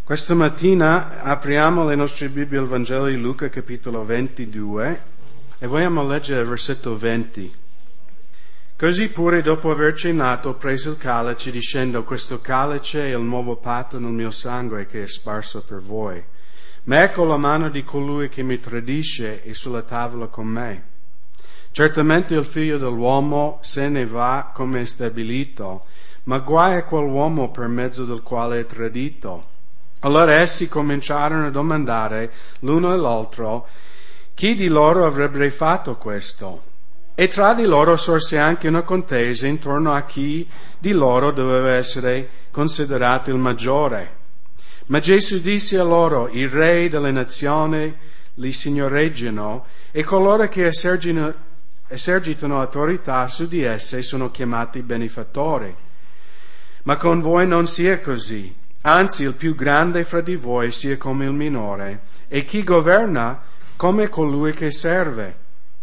Questa mattina apriamo le nostre Bibbie al Vangelo di Luca, capitolo 22, e vogliamo leggere il versetto 20. Così pure, dopo aver cenato, prese il calice, dicendo: questo calice è il nuovo patto nel mio sangue che è sparso per voi. Ma ecco la mano di colui che mi tradisce è sulla tavola con me. Certamente il figlio dell'uomo se ne va come è stabilito, ma guai a quell'uomo per mezzo del quale è tradito. Allora essi cominciarono a domandare l'uno e l'altro chi di loro avrebbe fatto questo. E tra di loro sorse anche una contesa intorno a chi di loro doveva essere considerato il maggiore. Ma Gesù disse a loro: i re delle nazioni li signoreggiano e coloro che esercitano autorità su di esse sono chiamati benefattori. Ma con voi non sia così. Anzi, il più grande fra di voi sia come il minore, e chi governa come colui che serve.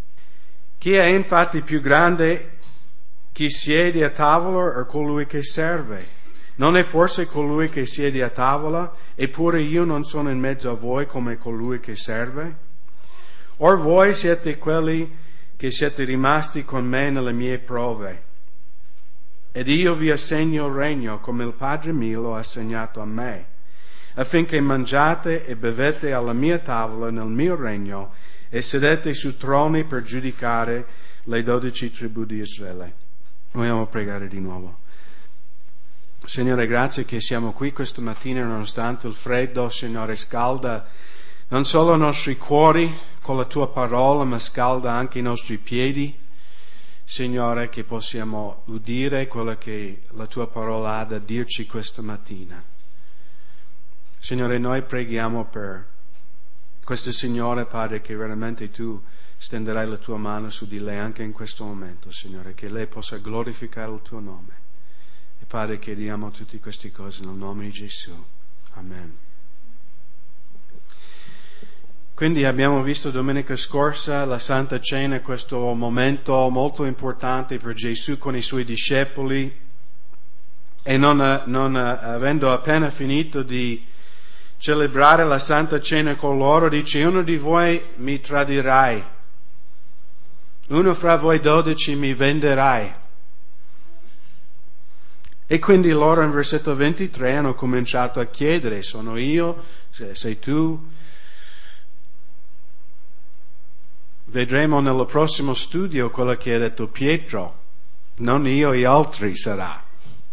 Chi è infatti più grande, chi siede a tavola o colui che serve? Non è forse colui che siede a tavola? Eppure io non sono in mezzo a voi come colui che serve? Or voi siete quelli che siete rimasti con me nelle mie prove. Ed io vi assegno il regno come il Padre mio lo ha assegnato a me, affinché mangiate e bevete alla mia tavola nel mio regno e sedete su troni per giudicare le 12 tribù di Israele. Vogliamo pregare di nuovo. Signore, grazie che siamo qui questa mattina nonostante il freddo. Signore, scalda non solo i nostri cuori con la tua parola, ma scalda anche i nostri piedi. Signore, che possiamo udire quello che la tua parola ha da dirci questa mattina. Signore, noi preghiamo per questa signora, Padre, che veramente tu stenderai la tua mano su di lei anche in questo momento, Signore, che lei possa glorificare il tuo nome. E Padre, chiediamo tutte queste cose nel nome di Gesù. Amen. Quindi abbiamo visto domenica scorsa la Santa Cena, questo momento molto importante per Gesù con i suoi discepoli, e non avendo appena finito di celebrare la Santa Cena con loro, dice: uno di voi mi tradirai, uno fra voi 12 mi venderai. E quindi loro in versetto 23 hanno cominciato a chiedere: sono io? Sei tu? Vedremo nel prossimo studio quello che ha detto Pietro: non io, gli altri sarà.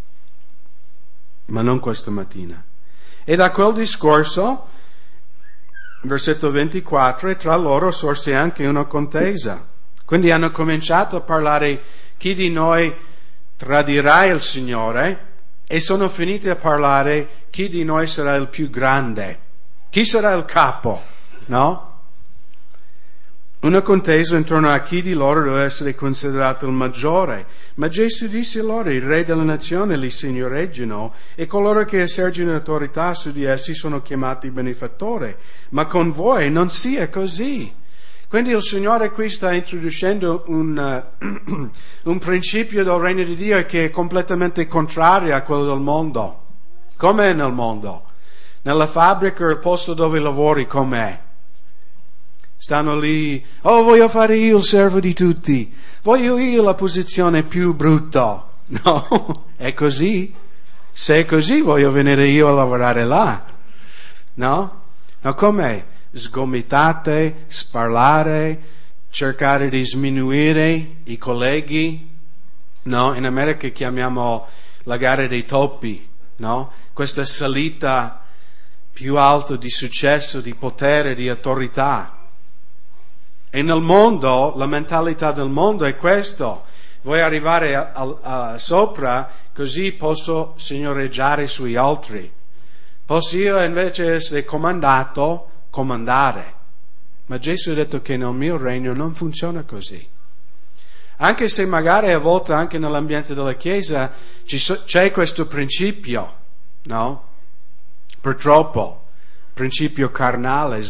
Ma non questa mattina. E da quel discorso, versetto 24, tra loro sorse anche una contesa. Quindi hanno cominciato a parlare: chi di noi tradirà il Signore? E sono finiti a parlare: chi di noi sarà il più grande? Chi sarà il capo? No? Una contesa intorno a chi di loro deve essere considerato il maggiore. Ma Gesù disse loro: i re della nazione li signoreggiano e coloro che esercitano autorità su di essi sono chiamati benefattori. Ma con voi non sia così. Quindi il Signore qui sta introducendo un principio del regno di Dio che è completamente contrario a quello del mondo. Com'è nel mondo? Nella fabbrica, il posto dove lavori, com'è? Stanno lì: oh, voglio fare io il servo di tutti, voglio io la posizione più brutta. No, è così? Se è così, voglio venire io a lavorare là. No? No, com'è? Sgomitate, sparlare, cercare di sminuire i colleghi. No, in America chiamiamo la gara dei topi, no? Questa salita più alta di successo, di potere, di autorità. E nel mondo, la mentalità del mondo è questo: vuoi arrivare sopra, così posso signoreggiare sugli altri. Posso io invece essere comandato, comandare. Ma Gesù ha detto che nel mio regno non funziona così. Anche se magari a volte anche nell'ambiente della Chiesa c'è questo principio, no? Purtroppo, principio carnale: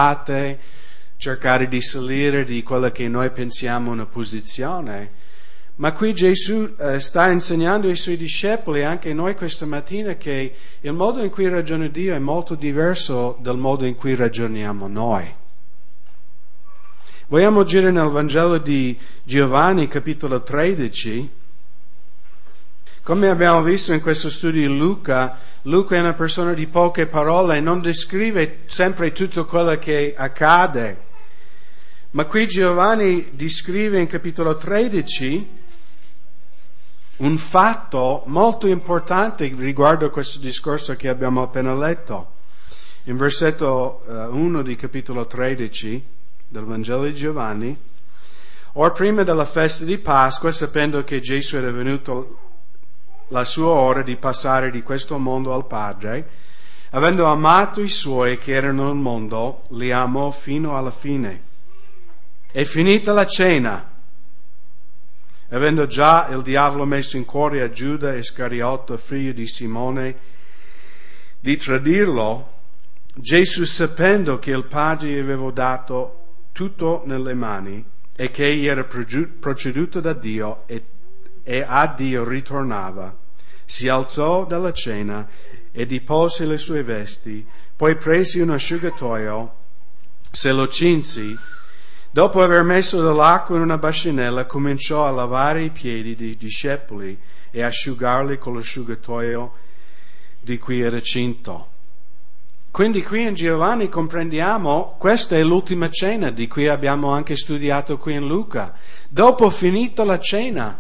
sgomitate, cercare di salire di quella che noi pensiamo una posizione. Ma qui Gesù sta insegnando ai suoi discepoli, anche noi questa mattina, che il modo in cui ragiona Dio è molto diverso dal modo in cui ragioniamo noi. Vogliamo girare nel Vangelo di Giovanni, capitolo 13. Come abbiamo visto in questo studio di Luca è una persona di poche parole e non descrive sempre tutto quello che accade. Ma qui Giovanni descrive in capitolo 13 un fatto molto importante riguardo a questo discorso che abbiamo appena letto. In versetto 1 di capitolo 13 del Vangelo di Giovanni: or prima della festa di Pasqua, sapendo che Gesù era venuto la sua ora di passare di questo mondo al Padre, avendo amato i suoi che erano nel mondo, li amò fino alla fine. E finita la cena, avendo già il diavolo messo in cuore a Giuda Iscariotto, figlio di Simone, di tradirlo, Gesù, sapendo che il Padre gli aveva dato tutto nelle mani e che egli era proceduto da Dio e a Dio ritornava, si alzò dalla cena e dipose le sue vesti, poi prese un asciugatoio, se lo cinsi. Dopo aver messo dell'acqua in una bacinella, cominciò a lavare i piedi dei discepoli e asciugarli con l'asciugatoio di cui era cinto. Quindi qui in Giovanni comprendiamo, questa è l'ultima cena di cui abbiamo anche studiato qui in Luca. Dopo finita la cena,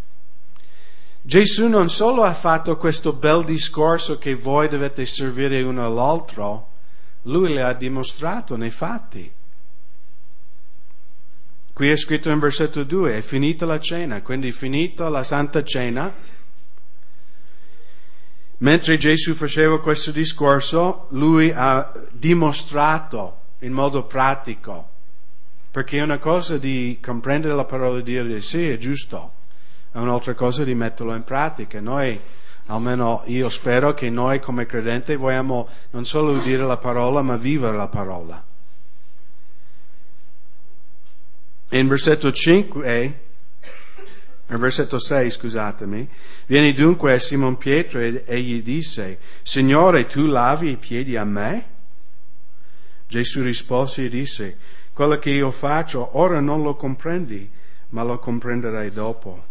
Gesù non solo ha fatto questo bel discorso che voi dovete servire uno all'altro, lui le ha dimostrato nei fatti. Qui è scritto in versetto 2, è finita la cena, quindi finita la Santa Cena. Mentre Gesù faceva questo discorso, lui ha dimostrato in modo pratico, perché è una cosa di comprendere la parola di Dio, sì, è giusto, è un'altra cosa di metterlo in pratica. Noi, almeno io spero che noi come credenti vogliamo non solo udire la parola, ma vivere la parola. In versetto 6, viene dunque a Simon Pietro e gli disse: Signore, tu lavi i piedi a me? Gesù rispose e disse: quello che io faccio ora non lo comprendi, ma lo comprenderai dopo.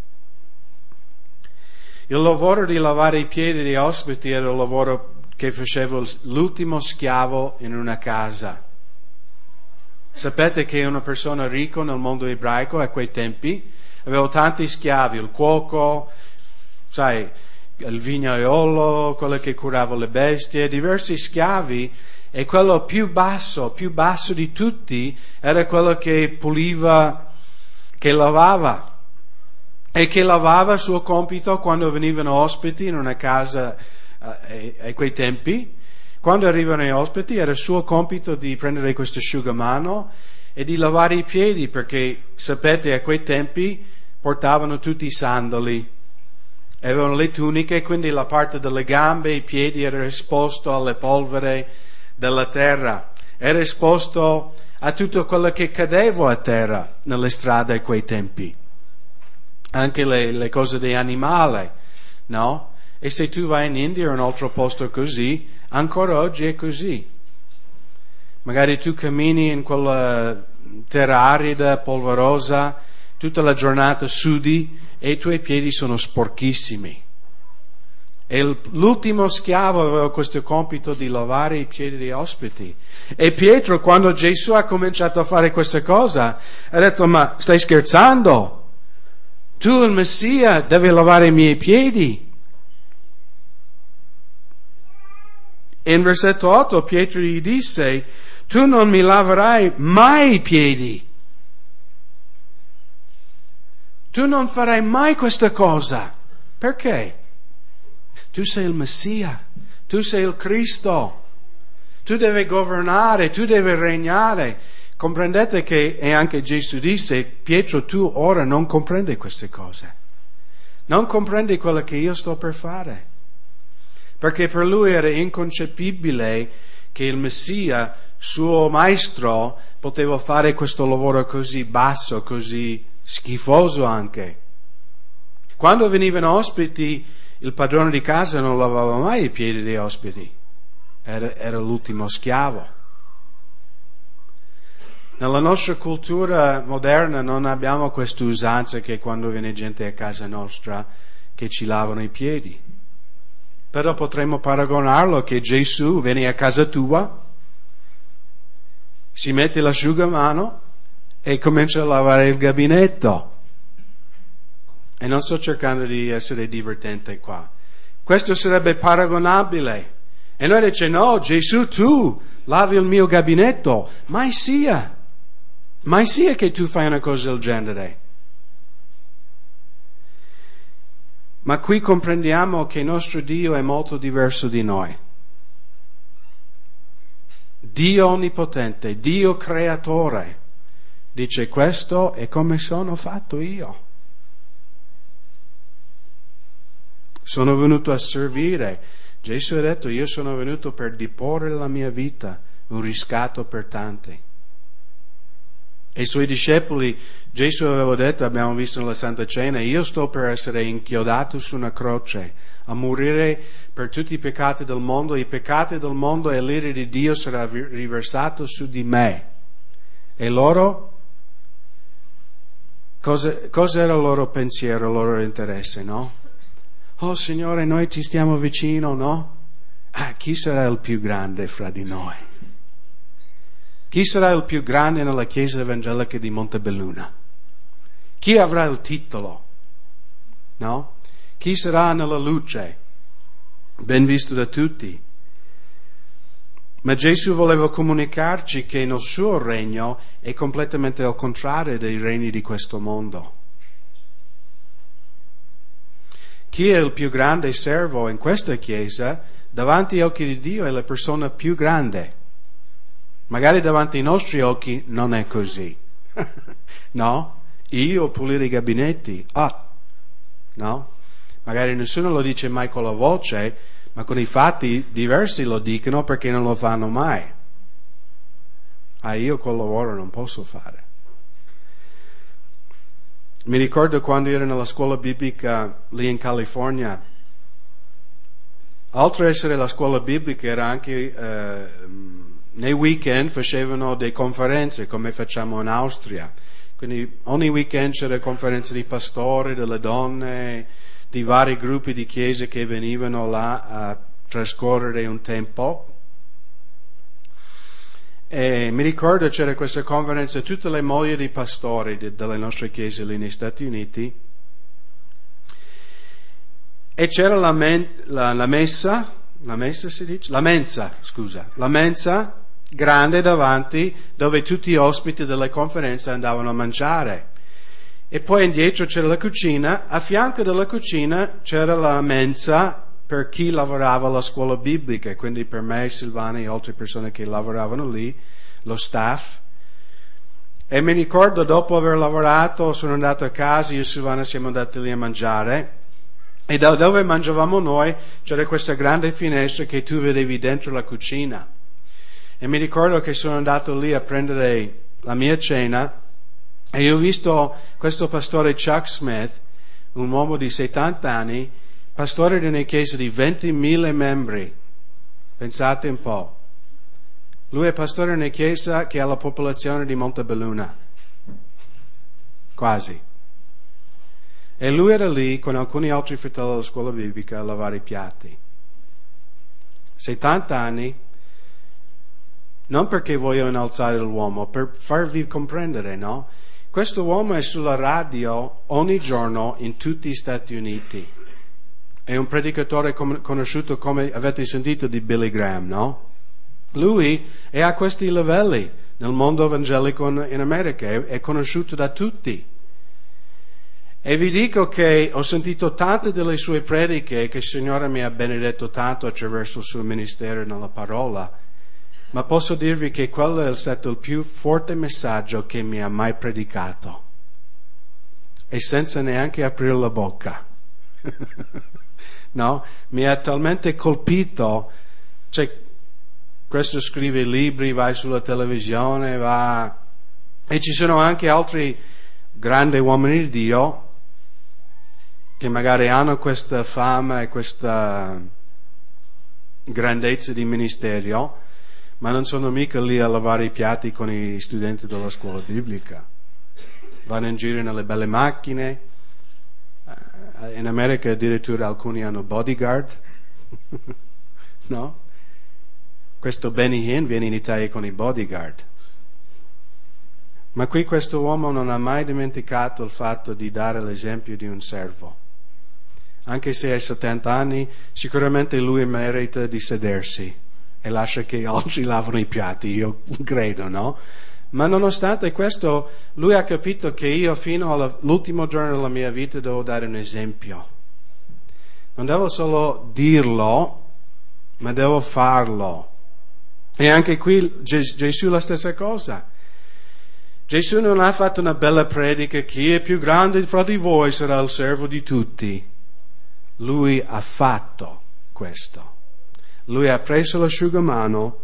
Il lavoro di lavare i piedi degli ospiti era il lavoro che faceva l'ultimo schiavo in una casa. Sapete che una persona ricca nel mondo ebraico a quei tempi aveva tanti schiavi, il cuoco, sai, il vignaiolo, quello che curava le bestie, diversi schiavi, e quello più basso di tutti era quello che puliva, che lavava, e che lavava il suo compito quando venivano ospiti in una casa a quei tempi. Quando arrivano gli ospiti era il suo compito di prendere questo asciugamano e di lavare i piedi, perché sapete a quei tempi portavano tutti i sandali, avevano le tuniche, quindi la parte delle gambe e i piedi era esposto alle polvere della terra, era esposto a tutto quello che cadeva a terra nelle strade a quei tempi, anche le cose degli animali, no? E se tu vai in India o in un altro posto così, ancora oggi è così. Magari tu cammini in quella terra arida, polverosa, tutta la giornata sudi e i tuoi piedi sono sporchissimi. E l'ultimo schiavo aveva questo compito di lavare i piedi degli ospiti. E Pietro, quando Gesù ha cominciato a fare questa cosa, ha detto: ma stai scherzando? Tu, il Messia, devi lavare i miei piedi. E in versetto 8 Pietro gli disse: tu non mi laverai mai i piedi. Tu non farai mai questa cosa. Perché? Tu sei il Messia, tu sei il Cristo, tu devi governare, tu devi regnare. Comprendete che, e anche Gesù disse: Pietro, tu ora non comprendi queste cose, non comprendi quello che io sto per fare. Perché per lui era inconcepibile che il Messia, suo maestro, poteva fare questo lavoro così basso, così schifoso anche. Quando venivano ospiti, il padrone di casa non lavava mai i piedi degli ospiti, era l'ultimo schiavo. Nella nostra cultura moderna non abbiamo questa usanza che quando viene gente a casa nostra che ci lavano i piedi. Però potremmo paragonarlo che Gesù viene a casa tua, si mette l'asciugamano e comincia a lavare il gabinetto. E non sto cercando di essere divertente qua. Questo sarebbe paragonabile. E noi diciamo, no, Gesù, tu lavi il mio gabinetto. Mai sia che tu fai una cosa del genere. Ma qui comprendiamo che il nostro Dio è molto diverso di noi. Dio onnipotente, Dio creatore, dice questo è come sono fatto io. Sono venuto a servire. Gesù ha detto, io sono venuto per diporre la mia vita, un riscatto per tanti. E i suoi discepoli, Gesù aveva detto, abbiamo visto nella Santa Cena, io sto per essere inchiodato su una croce, a morire per tutti i peccati del mondo, i peccati del mondo e l'ira di Dio sarà riversato su di me. E loro, cosa era il loro pensiero, il loro interesse, no? Oh Signore, noi ti stiamo vicino, no? Chi sarà il più grande fra di noi? Chi sarà il più grande nella Chiesa Evangelica di Montebelluna? Chi avrà il titolo? No? Chi sarà nella luce? Ben visto da tutti. Ma Gesù voleva comunicarci che nel suo regno è completamente al contrario dei regni di questo mondo. Chi è il più grande servo in questa Chiesa, davanti agli occhi di Dio è la persona più grande. Magari davanti ai nostri occhi non è così. No? Io pulire i gabinetti. No? Magari nessuno lo dice mai con la voce, ma con i fatti diversi lo dicono perché non lo fanno mai. Io quel lavoro non posso fare. Mi ricordo quando ero nella scuola biblica lì in California. Oltre ad essere la scuola biblica era anche nei weekend facevano delle conferenze come facciamo in Austria. Quindi ogni weekend c'era conferenze di pastori, delle donne, di vari gruppi di chiese che venivano là a trascorrere un tempo. E mi ricordo c'era questa conferenza, tutte le mogli di pastori delle nostre chiese lì negli Stati Uniti. E c'era la mensa grande davanti, dove tutti gli ospiti delle conferenze andavano a mangiare. E poi indietro c'era la cucina, a fianco della cucina c'era la mensa per chi lavorava alla scuola biblica, quindi per me, Silvana e altre persone che lavoravano lì, lo staff. E mi ricordo, dopo aver lavorato, sono andato a casa, io e Silvana siamo andati lì a mangiare, e da dove mangiavamo noi c'era questa grande finestra che tu vedevi dentro la cucina. E mi ricordo che sono andato lì a prendere la mia cena e io ho visto questo pastore Chuck Smith, un uomo di 70 anni, pastore di una chiesa di 20.000 membri. Pensate un po'. Lui è pastore di una chiesa che ha la popolazione di Montebelluna. Quasi. E lui era lì con alcuni altri fratelli della scuola biblica a lavare i piatti. 70 anni. Non perché voglio innalzare l'uomo, per farvi comprendere, no? Questo uomo è sulla radio ogni giorno in tutti gli Stati Uniti. È un predicatore conosciuto, come avete sentito, di Billy Graham, no? Lui è a questi livelli nel mondo evangelico in America, è conosciuto da tutti. E vi dico che ho sentito tante delle sue prediche, che il Signore mi ha benedetto tanto attraverso il suo ministero nella parola. Ma posso dirvi che quello è stato il più forte messaggio che mi ha mai predicato. E senza neanche aprire la bocca. No? Mi ha talmente colpito. Cioè, questo scrive libri, va sulla televisione, va. E ci sono anche altri grandi uomini di Dio che magari hanno questa fama e questa grandezza di ministero, ma non sono mica lì a lavare i piatti con i studenti della scuola biblica. Vanno in giro nelle belle macchine. In America addirittura alcuni hanno bodyguard. No? Questo Benny Hinn viene in Italia con i bodyguard. Ma qui questo uomo non ha mai dimenticato il fatto di dare l'esempio di un servo. Anche se ha 70 anni, sicuramente lui merita di sedersi e lascia che altri lavano i piatti, io credo, no? Ma nonostante questo, lui ha capito che io fino all'ultimo giorno della mia vita devo dare un esempio. Non devo solo dirlo, ma devo farlo. E anche qui Gesù la stessa cosa. Gesù non ha fatto una bella predica, chi è più grande fra di voi sarà il servo di tutti. Lui ha fatto questo. Lui ha preso l'asciugamano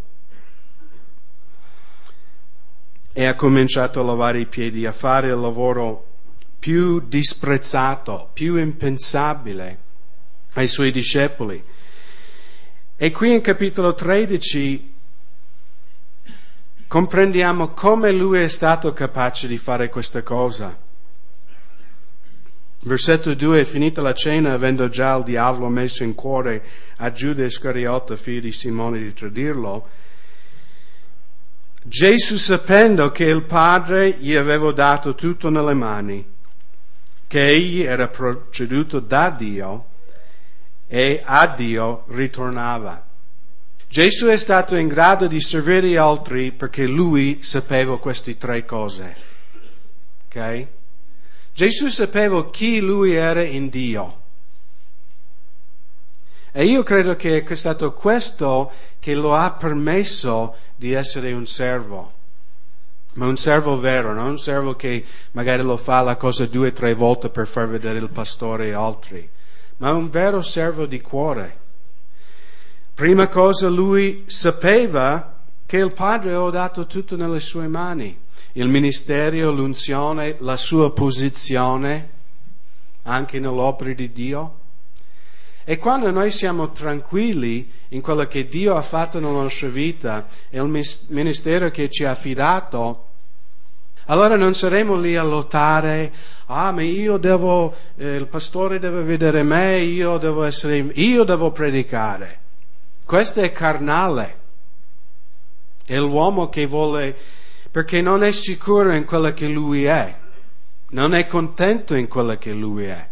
e ha cominciato a lavare i piedi, a fare il lavoro più disprezzato, più impensabile ai suoi discepoli. E qui in capitolo 13 comprendiamo come lui è stato capace di fare questa cosa. Versetto 2, finita la cena, avendo già il diavolo messo in cuore a Giuda Iscariota, figlio di Simone, di tradirlo, Gesù, sapendo che il Padre gli aveva dato tutto nelle mani, che egli era proceduto da Dio e a Dio ritornava. Gesù è stato in grado di servire gli altri perché lui sapeva queste tre cose. Ok? Gesù sapeva chi lui era in Dio. E io credo che è stato questo che lo ha permesso di essere un servo. Ma un servo vero, non un servo che magari lo fa la cosa 2 o 3 volte per far vedere il pastore e altri, ma un vero servo di cuore. Prima cosa, lui sapeva che il Padre aveva dato tutto nelle sue mani. Il ministero, l'unzione, la sua posizione, anche nell'opera di Dio. E quando noi siamo tranquilli in quello che Dio ha fatto nella nostra vita e il ministero che ci ha affidato, allora non saremo lì a lottare, ma io devo, il pastore deve vedere me, io devo predicare. Questo è carnale. È l'uomo che vuole, perché non è sicuro in quello che lui è, non è contento in quello che lui è.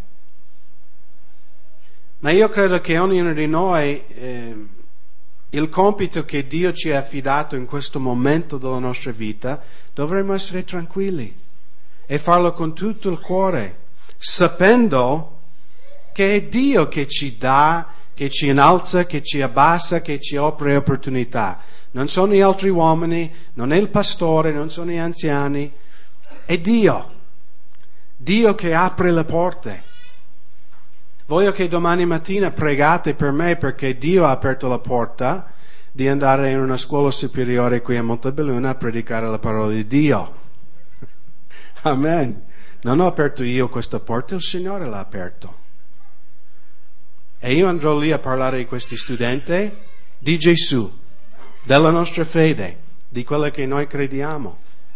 Ma io credo che ognuno di noi, il compito che Dio ci ha affidato in questo momento della nostra vita, dovremmo essere tranquilli e farlo con tutto il cuore, sapendo che è Dio che ci dà, che ci innalza, che ci abbassa, che ci offre opportunità. Non sono gli altri uomini, non è il pastore, non sono gli anziani, è Dio. Dio che apre le porte. Voglio che domani mattina pregate per me perché Dio ha aperto la porta di andare in una scuola superiore qui a Montebelluna a predicare la parola di Dio. Amen. Non ho aperto io questa porta, il Signore l'ha aperto. E io andrò lì a parlare di questi studenti di Gesù, della nostra fede, di quello che noi crediamo.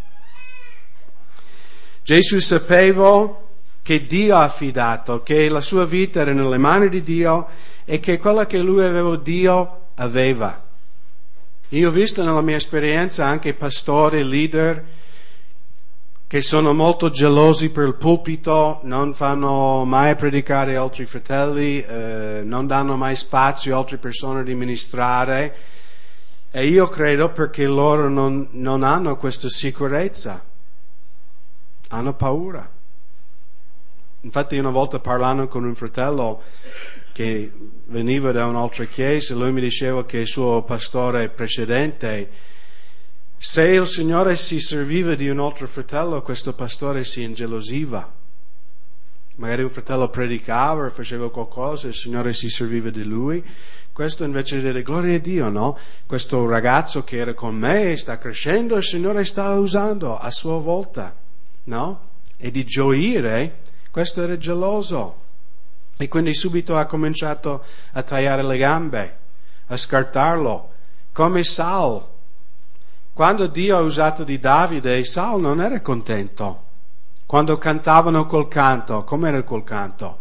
Gesù sapeva che Dio ha affidato, che la sua vita era nelle mani di Dio e che quello che lui aveva, Dio aveva. Io ho visto nella mia esperienza anche pastori, leader, che sono molto gelosi per il pulpito, non fanno mai predicare altri fratelli, non danno mai spazio a altre persone di ministrare. E io credo perché loro non hanno questa sicurezza, hanno paura. Infatti una volta parlando con un fratello che veniva da un'altra chiesa, lui mi diceva che il suo pastore precedente, se il Signore si serviva di un altro fratello, questo pastore si ingelosiva. Magari un fratello predicava o faceva qualcosa, il Signore si serviva di lui. Questo invece di dire gloria a Dio, no? Questo ragazzo che era con me sta crescendo, il Signore sta usando a sua volta, no? E di gioire, questo era geloso. E quindi subito ha cominciato a tagliare le gambe, a scartarlo, come Saul. Quando Dio ha usato di Davide, Saul non era contento. Quando cantavano col canto, com'era col canto?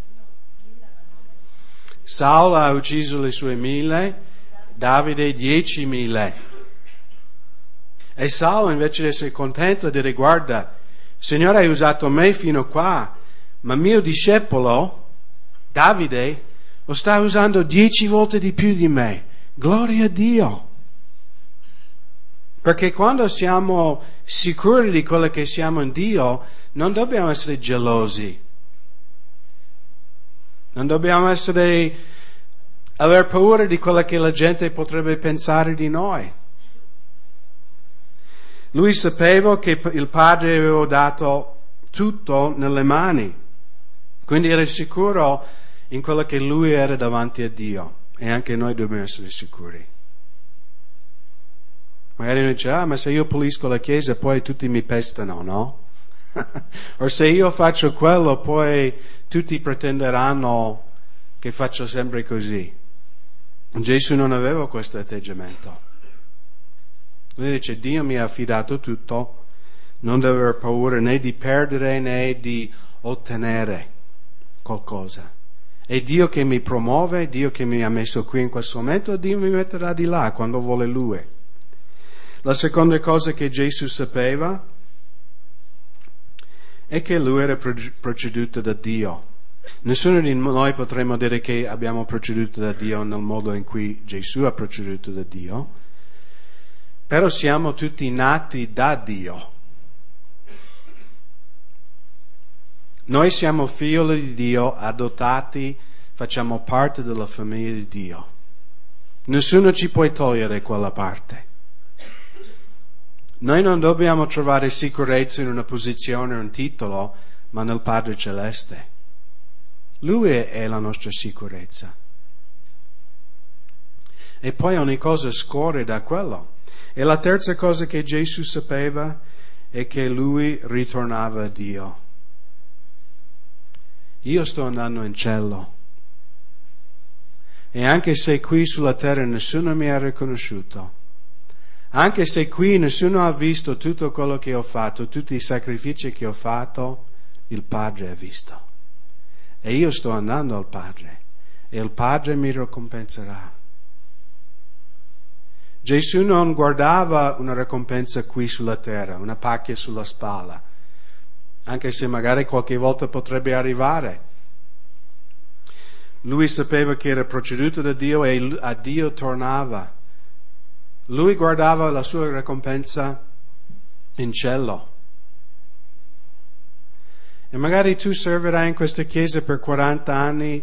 Saul ha ucciso le sue 1000, Davide 10.000. E Saul, invece di essere contento, dire: guarda, Signore, hai usato me fino qua, ma mio discepolo Davide lo sta usando 10 volte di più di me. Gloria a Dio. Perché quando siamo sicuri di quello che siamo in Dio, non dobbiamo essere gelosi. Non dobbiamo aver paura di quello che la gente potrebbe pensare di noi. Lui sapeva che il Padre aveva dato tutto nelle mani, quindi era sicuro in quello che lui era davanti a Dio, e anche noi dobbiamo essere sicuri. Magari uno dice: ma se io pulisco la chiesa poi tutti mi pestano, no? O se io faccio quello poi tutti pretenderanno che faccio sempre così. Gesù non aveva questo atteggiamento. Lui dice: Dio mi ha affidato tutto, non devo aver paura né di perdere né di ottenere qualcosa. È Dio che mi promuove, Dio che mi ha messo qui in questo momento, Dio mi metterà di là quando vuole Lui. La seconda cosa che Gesù sapeva è che Lui era proceduto da Dio. Nessuno di noi potremmo dire che abbiamo proceduto da Dio nel modo in cui Gesù ha proceduto da Dio, però siamo tutti nati da Dio. Noi siamo figli di Dio, adottati, facciamo parte della famiglia di Dio. Nessuno ci può togliere quella parte. Noi non dobbiamo trovare sicurezza in una posizione o un titolo, ma nel Padre Celeste. Lui è la nostra sicurezza. E poi ogni cosa scorre da quello. E la terza cosa che Gesù sapeva è che Lui ritornava a Dio. Io sto andando in cielo. E anche se qui sulla terra nessuno mi ha riconosciuto, anche se qui nessuno ha visto tutto quello che ho fatto, tutti i sacrifici che ho fatto, il Padre ha visto. E io sto andando al Padre, e il Padre mi ricompenserà. Gesù non guardava una ricompensa qui sulla terra, una pacchia sulla spalla, anche se magari qualche volta potrebbe arrivare. Lui sapeva che era proceduto da Dio e a Dio tornava. Lui guardava la sua ricompensa in cielo. E magari tu servirai in questa chiesa per 40 anni,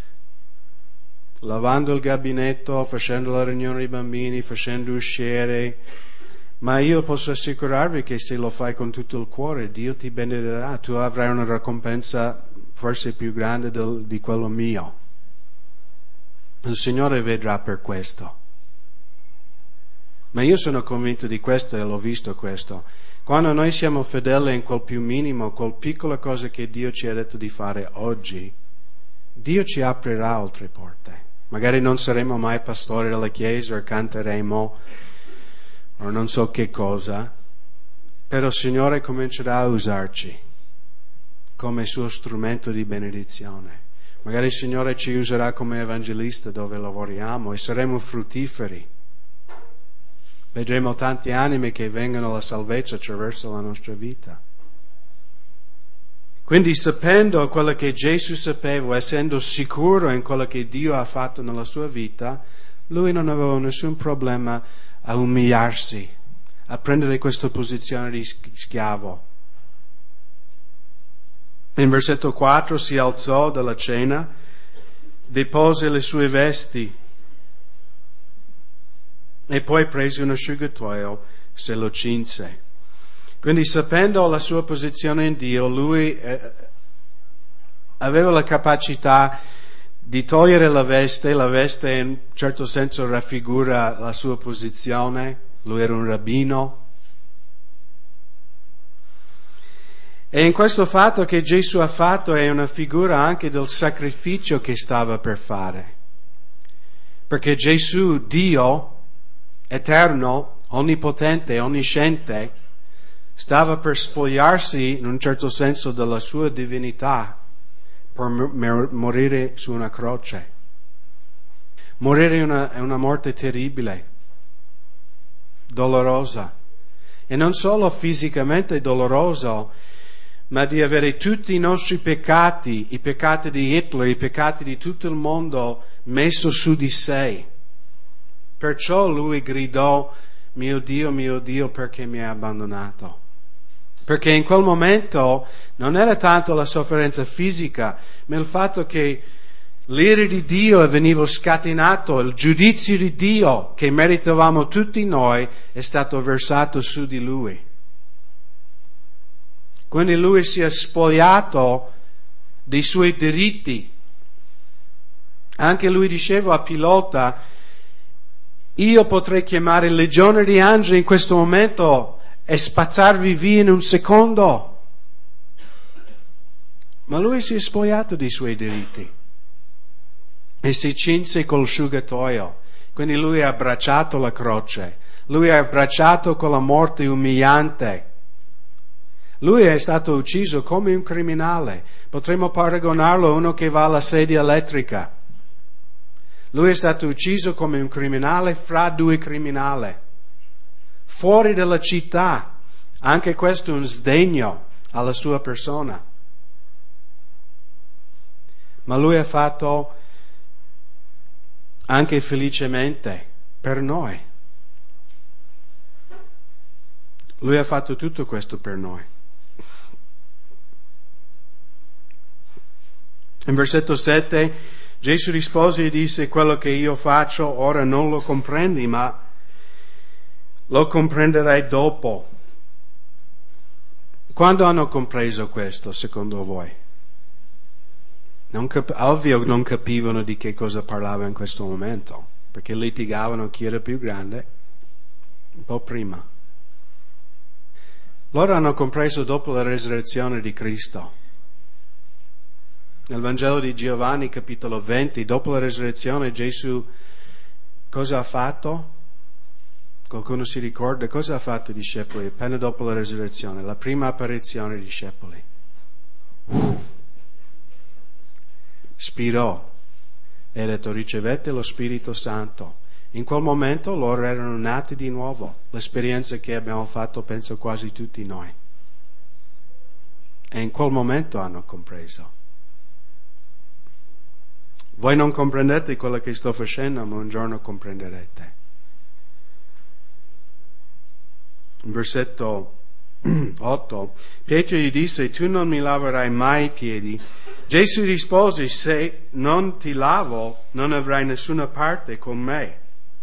lavando il gabinetto, facendo la riunione dei bambini, facendo uscire, ma io posso assicurarvi che se lo fai con tutto il cuore, Dio ti benedirà, tu avrai una ricompensa forse più grande di quello mio. Il Signore vedrà per questo. Ma io sono convinto di questo e l'ho visto questo. Quando noi siamo fedeli in quel più minimo, quel piccola cosa che Dio ci ha detto di fare oggi, Dio ci aprirà altre porte. Magari non saremo mai pastori della chiesa o canteremo o non so che cosa, però il Signore comincerà a usarci come suo strumento di benedizione. Magari il Signore ci userà come evangelista dove lavoriamo e saremo fruttiferi. Vedremo tante anime che vengono alla salvezza attraverso la nostra vita. Quindi sapendo quello che Gesù sapeva, essendo sicuro in quello che Dio ha fatto nella sua vita, lui non aveva nessun problema a umiliarsi, a prendere questa posizione di schiavo. In versetto 4 si alzò dalla cena, depose le sue vesti e poi prese un asciugatoio, se lo cinse. Quindi sapendo la sua posizione in Dio, lui aveva la capacità di togliere la veste in un certo senso raffigura la sua posizione, lui era un rabbino. E in questo fatto che Gesù ha fatto è una figura anche del sacrificio che stava per fare. Perché Gesù, Dio, eterno, onnipotente, onnisciente, stava per spogliarsi in un certo senso della sua divinità per morire su una croce. Morire è una morte terribile, dolorosa, e non solo fisicamente dolorosa, ma di avere tutti i nostri peccati, i peccati di Hitler, i peccati di tutto il mondo messo su di sé. Perciò lui gridò: mio Dio, perché mi hai abbandonato? Perché in quel momento non era tanto la sofferenza fisica, ma il fatto che l'ira di Dio veniva scatenato, il giudizio di Dio che meritavamo tutti noi è stato versato su di lui. Quindi lui si è spogliato dei suoi diritti. Anche lui diceva a Pilota: io potrei chiamare legione di angeli in questo momento e spazzarvi via in un secondo. Ma lui si è spogliato dei suoi diritti e si cinse col asciugatoio. Quindi lui ha abbracciato la croce, lui ha abbracciato quella morte umiliante. Lui è stato ucciso come un criminale. Potremmo paragonarlo a uno che va alla sedia elettrica. Lui è stato ucciso come un criminale fra due criminali, fuori dalla città. Anche questo è un sdegno alla sua persona. Ma lui ha fatto anche felicemente per noi. Lui ha fatto tutto questo per noi. In versetto 7 Gesù rispose e disse: quello che io faccio ora non lo comprendi, ma lo comprenderai dopo. Quando hanno compreso questo, secondo voi? Ovvio non capivano di che cosa parlava in questo momento, perché litigavano chi era più grande un po' prima. Loro hanno compreso dopo la resurrezione di Cristo. Nel Vangelo di Giovanni, capitolo 20, dopo la resurrezione, Gesù cosa ha fatto? Qualcuno si ricorda cosa ha fatto ai discepoli appena dopo la resurrezione? La prima apparizione ai discepoli. Spirò e ha detto: ricevete lo Spirito Santo. In quel momento loro erano nati di nuovo, l'esperienza che abbiamo fatto penso quasi tutti noi. E in quel momento hanno compreso. Voi non comprendete quello che sto facendo, ma un giorno comprenderete. In versetto 8, Pietro gli disse: tu non mi laverai mai i piedi. Gesù rispose: se non ti lavo, non avrai nessuna parte con me.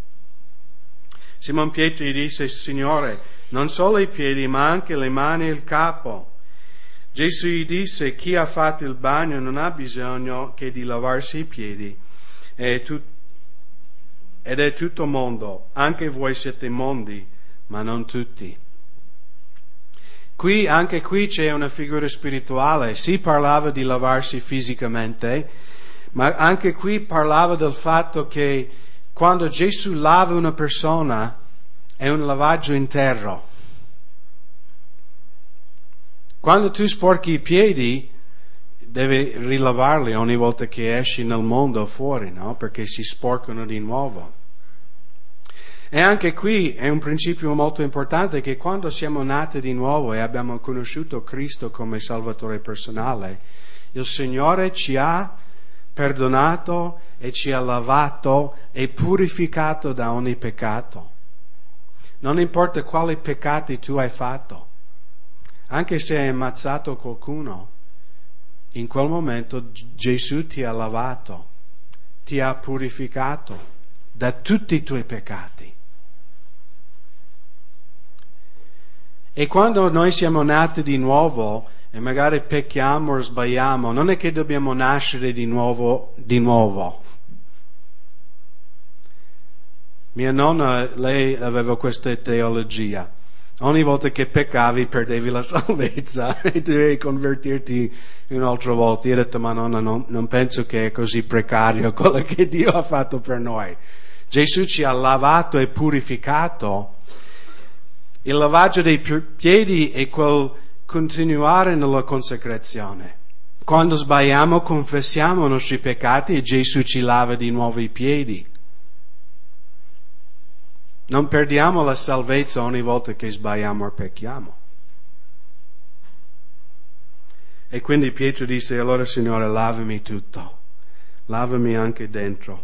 Simon Pietro gli disse: Signore, non solo i piedi, ma anche le mani e il capo. Gesù gli disse: chi ha fatto il bagno non ha bisogno che di lavarsi i piedi, ed è tutto mondo. Anche voi siete mondi, ma non tutti. Anche qui c'è una figura spirituale. Si parlava di lavarsi fisicamente, ma anche qui parlava del fatto che quando Gesù lava una persona è un lavaggio interno. Quando tu sporchi i piedi devi rilavarli ogni volta che esci nel mondo fuori, no? Perché si sporcano di nuovo. E anche qui è un principio molto importante, che quando siamo nati di nuovo e abbiamo conosciuto Cristo come Salvatore personale, il Signore ci ha perdonato e ci ha lavato e purificato da ogni peccato. Non importa quali peccati tu hai fatto, anche se hai ammazzato qualcuno, in quel momento Gesù ti ha lavato, ti ha purificato da tutti i tuoi peccati. E quando noi siamo nati di nuovo e magari pecchiamo o sbagliamo, non è che dobbiamo nascere di nuovo. Mia nonna, lei aveva questa teologia. Ogni volta che peccavi perdevi la salvezza e dovevi convertirti un'altra volta. Io ho detto, ma nonna, non penso che è così precario quello che Dio ha fatto per noi. Gesù ci ha lavato e purificato. Il lavaggio dei piedi è quel continuare nella consacrazione. Quando sbagliamo confessiamo i nostri peccati e Gesù ci lava di nuovo i piedi. Non perdiamo la salvezza ogni volta che sbagliamo o pecchiamo. E quindi Pietro disse, allora Signore, lavami tutto, lavami anche dentro.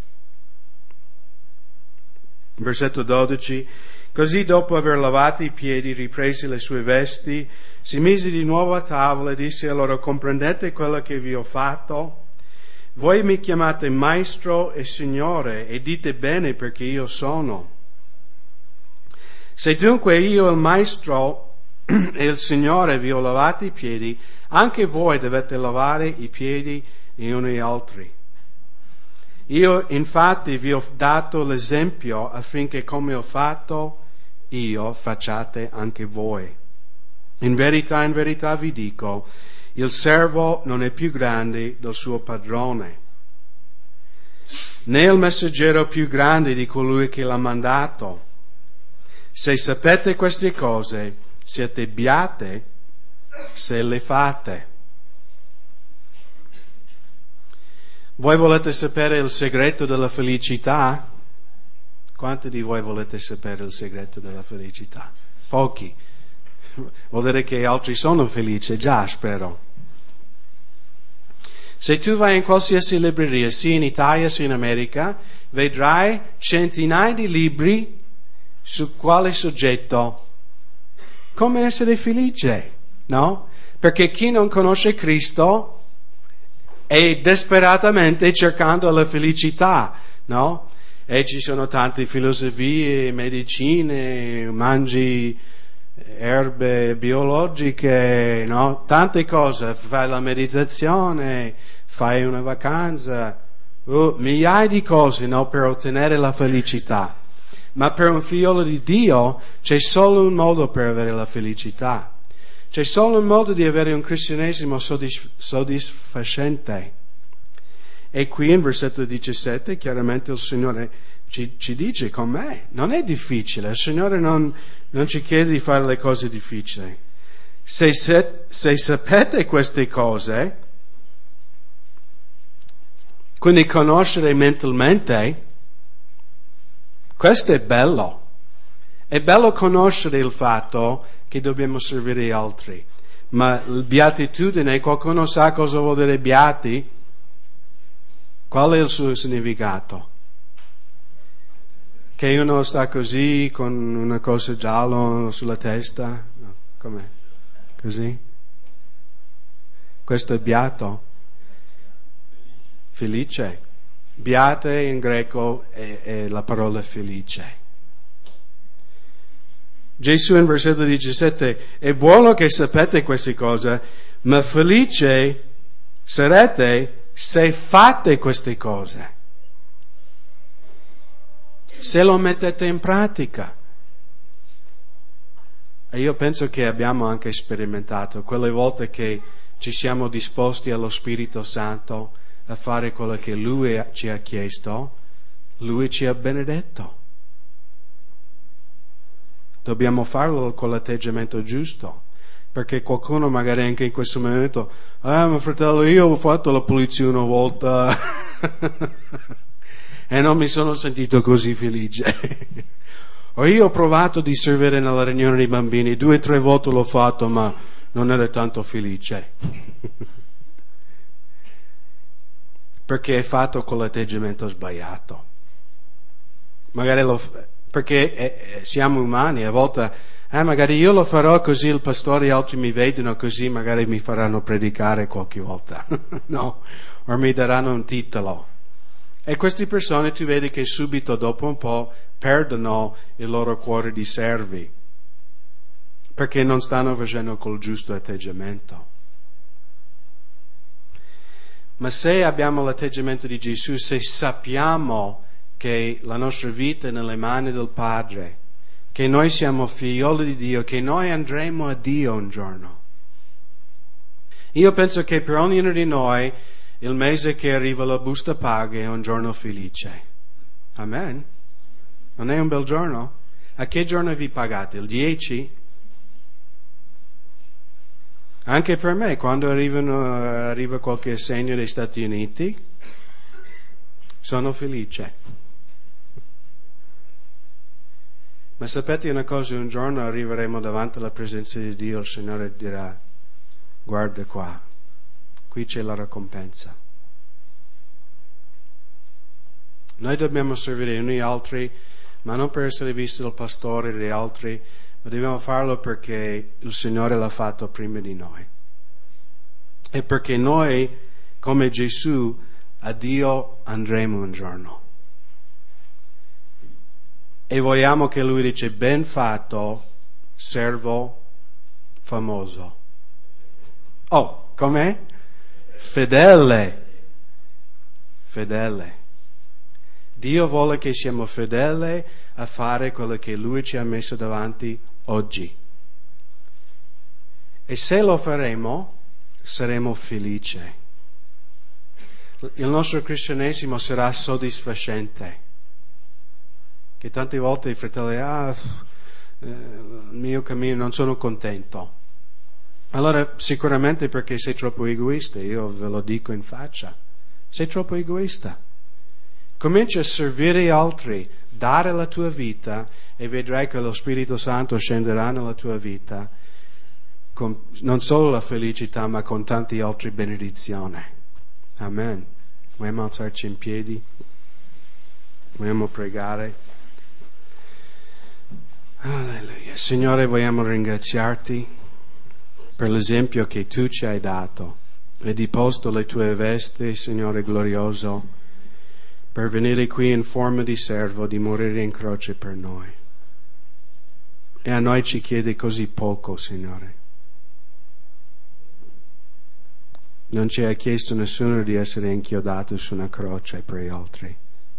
Versetto 12, così dopo aver lavato i piedi, riprese le sue vesti, si mise di nuovo a tavola e disse, allora comprendete quello che vi ho fatto? Voi mi chiamate Maestro e Signore e dite bene perché io sono. Se dunque io, il Maestro e il Signore, vi ho lavato i piedi, anche voi dovete lavare i piedi gli uni agli altri. Io infatti vi ho dato l'esempio affinché come ho fatto io facciate anche voi. In verità vi dico, il servo non è più grande del suo padrone, né il messaggero più grande di colui che l'ha mandato. Se sapete queste cose, siete beate se le fate. Voi volete sapere il segreto della felicità? Quanti di voi volete sapere il segreto della felicità? Pochi. Vuol dire che altri sono felici, già spero. Se tu vai in qualsiasi libreria, sia in Italia sia in America, vedrai centinaia di libri su quale soggetto? Come essere felice, no? Perché chi non conosce Cristo è disperatamente cercando la felicità, no? E ci sono tante filosofie, medicine, mangi erbe biologiche, no? Tante cose, fai la meditazione, fai una vacanza, migliaia di cose, no? Per ottenere la felicità. Ma per un figliolo di Dio c'è solo un modo per avere la felicità. C'è solo un modo di avere un cristianesimo soddisfacente. E qui in versetto 17 chiaramente il Signore ci dice con me, non è difficile, il Signore non ci chiede di fare le cose difficili. Se sapete queste cose, quindi conoscere mentalmente, questo è bello. È bello conoscere il fatto che dobbiamo servire gli altri. Ma beatitudine, qualcuno sa cosa vuol dire beati? Qual è il suo significato? Che uno sta così con una cosa gialla sulla testa? No, com'è? Così? Questo è beato? Felice. Beate in greco è la parola felice. Gesù in versetto 17, è buono che sapete queste cose, ma felice sarete se fate queste cose. Se lo mettete in pratica. E io penso che abbiamo anche sperimentato quelle volte che ci siamo disposti allo Spirito Santo a fare quello che Lui ci ha chiesto, Lui ci ha benedetto. Dobbiamo farlo con l'atteggiamento giusto, perché qualcuno magari anche in questo momento, ma fratello, io ho fatto la pulizia una volta e non mi sono sentito così felice. O io ho provato di servire nella riunione dei bambini, 2 o 3 volte l'ho fatto, ma non ero tanto felice. Perché è fatto con l'atteggiamento sbagliato. Magari perché siamo umani, a volte magari io lo farò così il pastore e altri mi vedono così, magari mi faranno predicare qualche volta, no? O mi daranno un titolo. E queste persone tu vedi che subito dopo un po' perdono il loro cuore di servi, perché non stanno facendo col giusto atteggiamento. Ma se abbiamo l'atteggiamento di Gesù, se sappiamo che la nostra vita è nelle mani del Padre, che noi siamo figlioli di Dio, che noi andremo a Dio un giorno. Io penso che per ognuno di noi il mese che arriva la busta paga è un giorno felice. Amen? Non è un bel giorno? A che giorno vi pagate? Il 10? Anche per me, quando arriva qualche segno degli Stati Uniti, sono felice. Ma sapete una cosa, un giorno arriveremo davanti alla presenza di Dio, il Signore dirà, guarda qua, qui c'è la ricompensa. Noi dobbiamo servire gli altri, ma non per essere visti dal pastore e dagli altri, ma dobbiamo farlo perché il Signore l'ha fatto prima di noi. E perché noi, come Gesù, a Dio andremo un giorno. E vogliamo che Lui dice, ben fatto, servo famoso. Oh, com'è? Fedele. Fedele. Dio vuole che siamo fedeli a fare quello che Lui ci ha messo davanti oggi. E se lo faremo, saremo felici. Il nostro cristianesimo sarà soddisfacente. Che tante volte i fratelli, il mio cammino non sono contento. Allora sicuramente perché sei troppo egoista, io ve lo dico in faccia. Sei troppo egoista. Comincia a servire gli altri, dare la tua vita e vedrai che lo Spirito Santo scenderà nella tua vita con non solo la felicità ma con tante altre benedizioni. Amen. Vogliamo alzarci in piedi? Vogliamo pregare? Alleluia. Signore, vogliamo ringraziarti per l'esempio che tu ci hai dato e deposto le tue vesti, Signore glorioso, per venire qui in forma di servo, di morire in croce per noi. E a noi ci chiede così poco, Signore. Non ci hai chiesto nessuno di essere inchiodato su una croce per gli altri.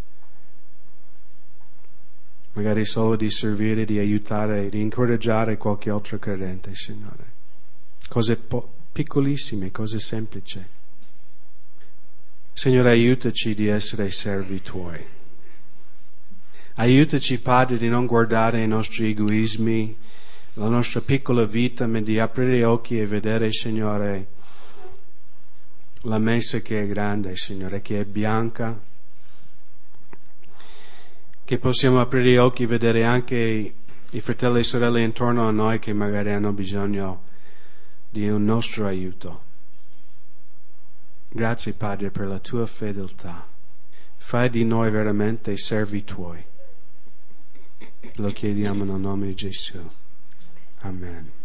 Magari solo di servire, di aiutare, di incoraggiare qualche altro credente, Signore. Cose piccolissime, cose semplici. Signore, aiutaci di essere servi Tuoi. Aiutaci, Padre, di non guardare i nostri egoismi, la nostra piccola vita, ma di aprire gli occhi e vedere, Signore, la messa che è grande, Signore, che è bianca, che possiamo aprire gli occhi e vedere anche i fratelli e sorelle intorno a noi che magari hanno bisogno di un nostro aiuto. Grazie, Padre, per la Tua fedeltà. Fai di noi veramente servi Tuoi. Lo chiediamo nel nome di Gesù. Amen.